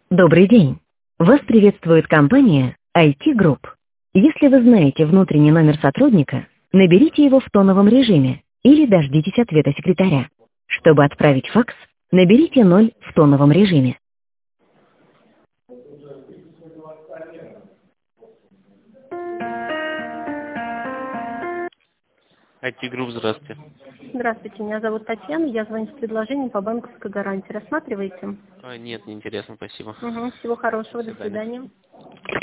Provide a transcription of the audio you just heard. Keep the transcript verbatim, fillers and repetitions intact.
Добрый день. Вас приветствует компания ай ти Group. Если вы знаете внутренний номер сотрудника, наберите его в тоновом режиме или дождитесь ответа секретаря. Чтобы отправить факс, наберите ноль в тоновом режиме. ай ти Group, здравствуйте. Здравствуйте, меня зовут Татьяна, я звоню с предложением по банковской гарантии. Рассматриваете? А, нет, не интересно, спасибо. Угу, всего хорошего, До до свидания. свидания.